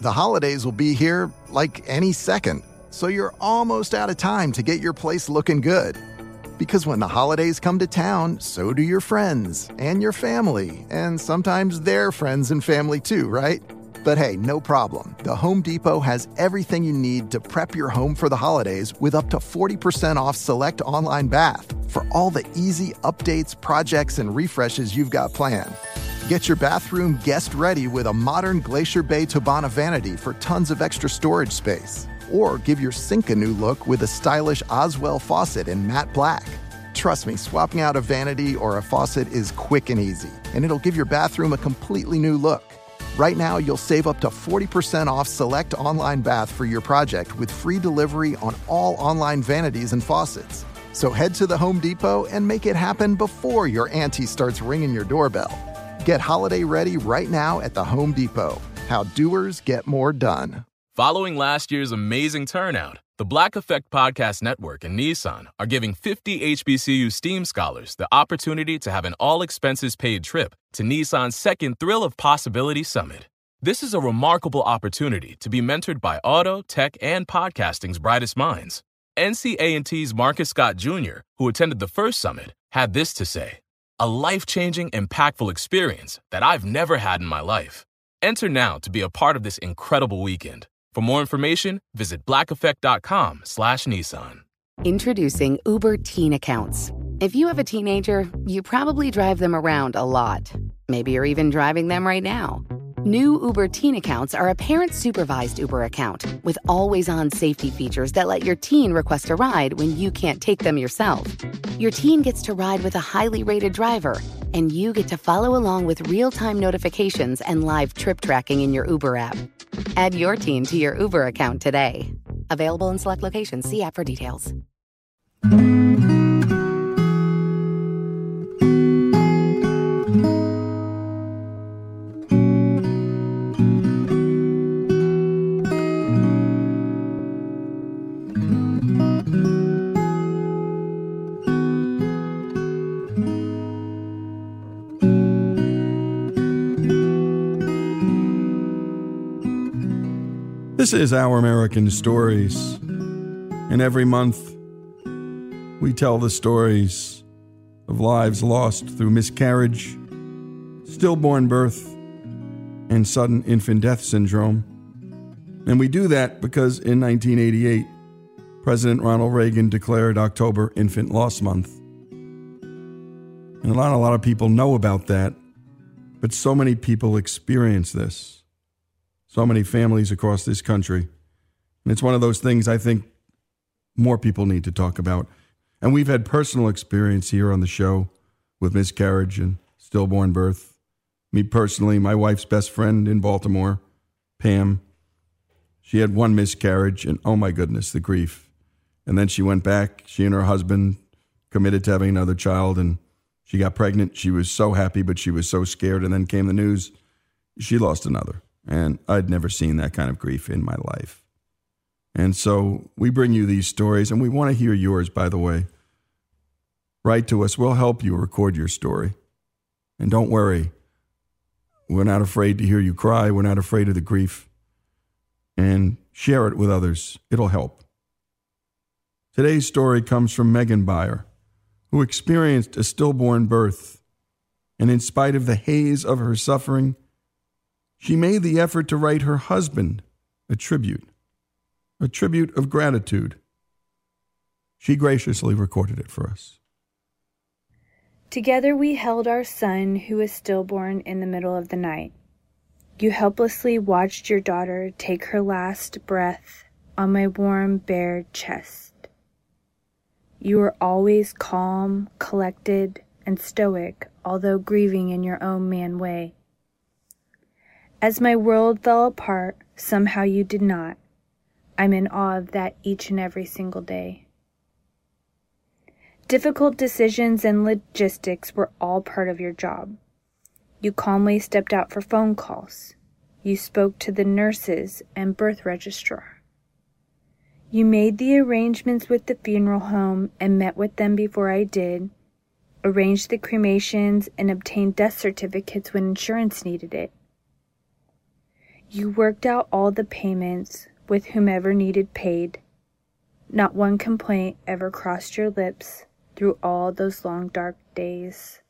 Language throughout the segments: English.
The holidays will be here like any second, so you're almost out of time to get your place looking good. Because when the holidays come to town, so do your friends and your family, and sometimes their friends and family too, right? But hey, no problem. The Home Depot has everything you need to prep your home for the holidays with up to 40% off select online bath for all the easy updates, projects, and refreshes you've got planned. Get your bathroom guest ready with a modern Glacier Bay Tobana vanity for tons of extra storage space. Or give your sink a new look with a stylish Oswell faucet in matte black. Trust me, swapping out a vanity or a faucet is quick and easy, and it'll give your bathroom a completely new look. Right now, you'll save up to 40% off select online bath for your project with free delivery on all online vanities and faucets. So head to the Home Depot and make it happen before your auntie starts ringing your doorbell. Get holiday ready right now at the Home Depot. How doers get more done. Following last year's amazing turnout, the Black Effect Podcast Network and Nissan are giving 50 HBCU STEAM scholars the opportunity to have an all-expenses-paid trip to Nissan's second Thrill of Possibility Summit. This is a remarkable opportunity to be mentored by auto, tech, and podcasting's brightest minds. NCA&T's Marcus Scott Jr., who attended the first summit, had this to say: "A life-changing, impactful experience that I've never had in my life." Enter now to be a part of this incredible weekend. For more information, visit blackeffect.com/Nissan. Introducing Uber Teen Accounts. If you have a teenager, you probably drive them around a lot. Maybe you're even driving them right now. New Uber Teen Accounts are a parent-supervised Uber account with always-on safety features that let your teen request a ride when you can't take them yourself. Your teen gets to ride with a highly rated driver, and you get to follow along with real-time notifications and live trip tracking in your Uber app. Add your teen to your Uber account today. Available in select locations. See app for details. This is Our American Stories, and every month we tell the stories of lives lost through miscarriage, stillborn birth, and sudden infant death syndrome. And we do that because in 1988, President Ronald Reagan declared October Infant Loss Month. And a lot of people know about that, but so many people experience this. So many families across this country. And it's one of those things I think more people need to talk about. And we've had personal experience here on the show with miscarriage and stillborn birth. Me personally, my wife's best friend in Baltimore, Pam, she had one miscarriage, and oh my goodness, the grief. And then she went back, she and her husband committed to having another child, and she got pregnant. She was so happy, but she was so scared. And then came the news, she lost another. And I'd never seen that kind of grief in my life. And so we bring you these stories, and we want to hear yours, by the way. Write to us. We'll help you record your story. And don't worry. We're not afraid to hear you cry. We're not afraid of the grief. And share it with others. It'll help. Today's story comes from Megan Byer, who experienced a stillborn birth. And in spite of the haze of her suffering, she made the effort to write her husband a tribute of gratitude. She graciously recorded it for us. Together we held our son, who was stillborn, in the middle of the night. You helplessly watched your daughter take her last breath on my warm, bared chest. You were always calm, collected, and stoic, although grieving in your own man way. As my world fell apart, somehow you did not. I'm in awe of that each and every single day. Difficult decisions and logistics were all part of your job. You calmly stepped out for phone calls. You spoke to the nurses and birth registrar. You made the arrangements with the funeral home and met with them before I did, arranged the cremations and obtained death certificates when insurance needed it. You worked out all the payments with whomever needed paid. Not one complaint ever crossed your lips through all those long dark days.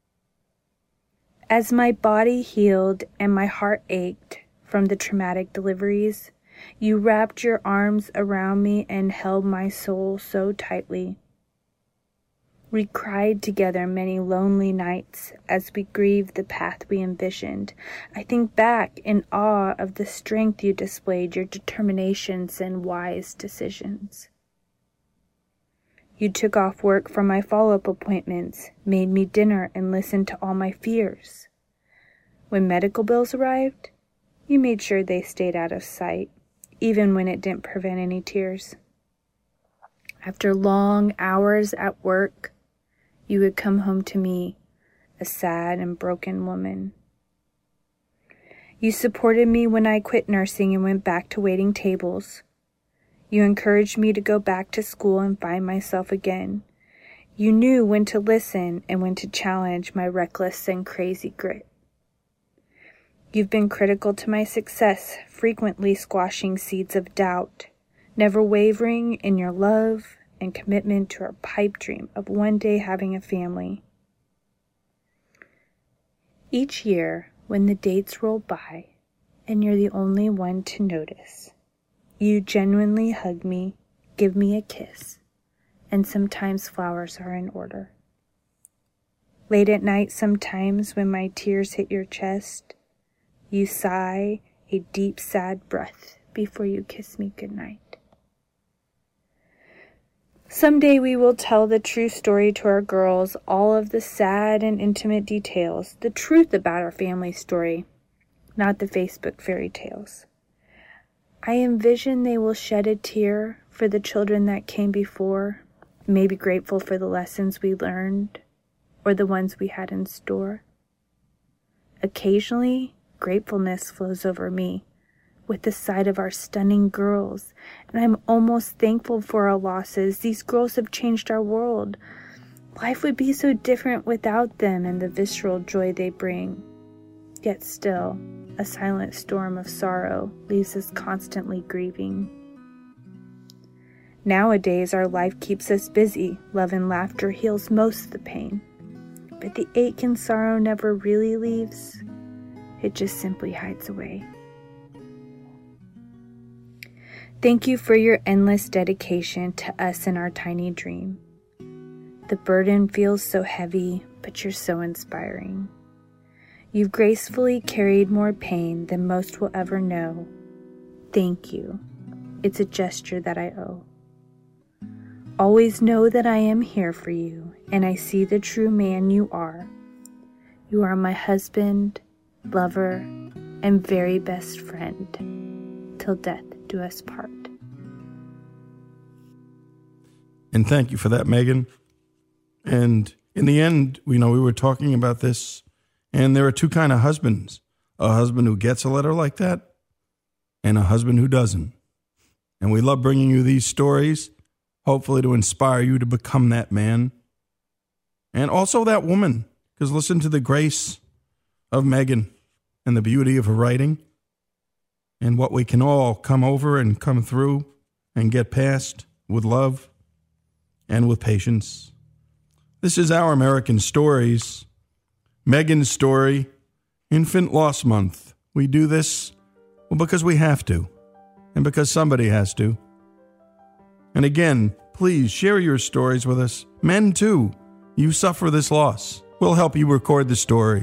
As my body healed and my heart ached from the traumatic deliveries, you wrapped your arms around me and held my soul so tightly. We cried together many lonely nights as we grieved the path we envisioned. I think back in awe of the strength you displayed, your determinations and wise decisions. You took off work for my follow-up appointments, made me dinner, and listened to all my fears. When medical bills arrived, you made sure they stayed out of sight, even when it didn't prevent any tears. After long hours at work, you would come home to me, a sad and broken woman. You supported me when I quit nursing and went back to waiting tables. You encouraged me to go back to school and find myself again. You knew when to listen and when to challenge my reckless and crazy grit. You've been critical to my success, frequently squashing seeds of doubt, never wavering in your love and commitment to our pipe dream of one day having a family. Each year, when the dates roll by, and you're the only one to notice, you genuinely hug me, give me a kiss, and sometimes flowers are in order. Late at night, sometimes when my tears hit your chest, you sigh a deep, sad breath before you kiss me goodnight. Someday we will tell the true story to our girls, all of the sad and intimate details, the truth about our family story, not the Facebook fairy tales. I envision they will shed a tear for the children that came before, maybe grateful for the lessons we learned or the ones we had in store. Occasionally, gratefulness flows over me with the sight of our stunning girls, and I'm almost thankful for our losses. These girls have changed our world. Life would be so different without them and the visceral joy they bring. Yet still, a silent storm of sorrow leaves us constantly grieving. Nowadays, our life keeps us busy. Love and laughter heals most of the pain. But the ache and sorrow never really leaves. It just simply hides away. Thank you for your endless dedication to us and our tiny dream. The burden feels so heavy, but you're so inspiring. You've gracefully carried more pain than most will ever know. Thank you. It's a gesture that I owe. Always know that I am here for you, and I see the true man you are. You are my husband, lover, and very best friend, till death do us part. And thank you for that, Megan. And in the end, we were talking about this, and there are two kind of husbands. A husband who gets a letter like that, and a husband who doesn't. And we love bringing you these stories, hopefully to inspire you to become that man. And also that woman, because listen to the grace of Megan and the beauty of her writing, and what we can all come over and come through and get past with love and with patience. This is Our American Stories, Megan's story, Infant Loss Month. We do this because we have to, and because somebody has to. And again, please share your stories with us. Men, too, you suffer this loss. We'll help you record the story.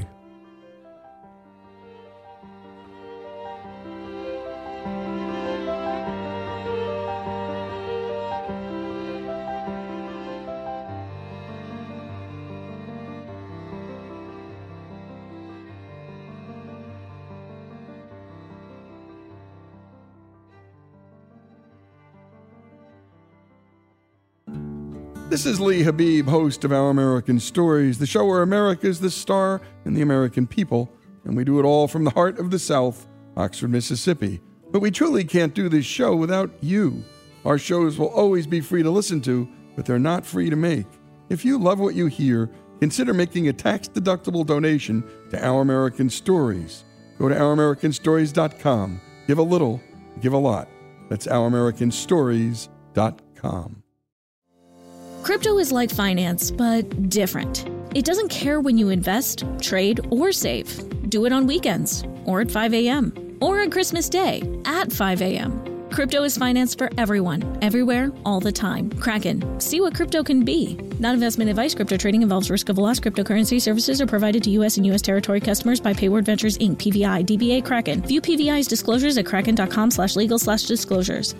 This is Lee Habib, host of Our American Stories, the show where America is the star and the American people, and we do it all from the heart of the South, Oxford, Mississippi. But we truly can't do this show without you. Our shows will always be free to listen to, but they're not free to make. If you love what you hear, consider making a tax-deductible donation to Our American Stories. Go to OurAmericanStories.com. Give a little, give a lot. That's OurAmericanStories.com. Crypto is like finance, but different. It doesn't care when you invest, trade, or save. Do it on weekends, or at 5 a.m., or on Christmas Day at 5 a.m. Crypto is finance for everyone, everywhere, all the time. Kraken. See what crypto can be. Not investment advice. Crypto trading involves risk of loss. Cryptocurrency services are provided to U.S. and U.S. territory customers by Payward Ventures, Inc., PVI, DBA Kraken. View PVI's disclosures at kraken.com/legal/disclosures.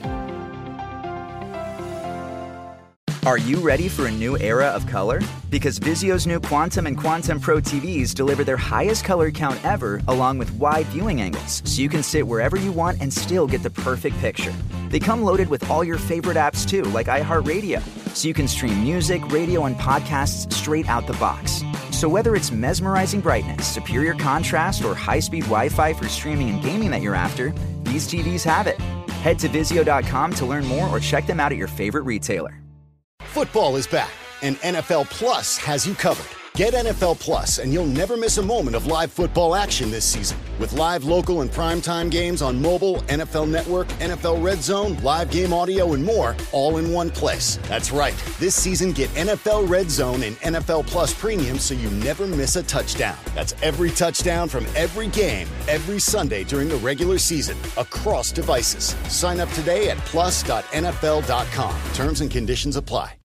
Are you ready for a new era of color? Because Vizio's new Quantum and Quantum Pro TVs deliver their highest color count ever, along with wide viewing angles, so you can sit wherever you want and still get the perfect picture. They come loaded with all your favorite apps too, like iHeartRadio, so you can stream music, radio, and podcasts straight out the box. So whether it's mesmerizing brightness, superior contrast, or high-speed Wi-Fi for streaming and gaming that you're after, these TVs have it. Head to Vizio.com to learn more or check them out at your favorite retailer. Football is back, and NFL Plus has you covered. Get NFL Plus, and you'll never miss a moment of live football action this season. With live local and primetime games on mobile, NFL Network, NFL Red Zone, live game audio, and more, all in one place. That's right. This season, get NFL Red Zone and NFL Plus Premium so you never miss a touchdown. That's every touchdown from every game, every Sunday during the regular season, across devices. Sign up today at plus.nfl.com. Terms and conditions apply.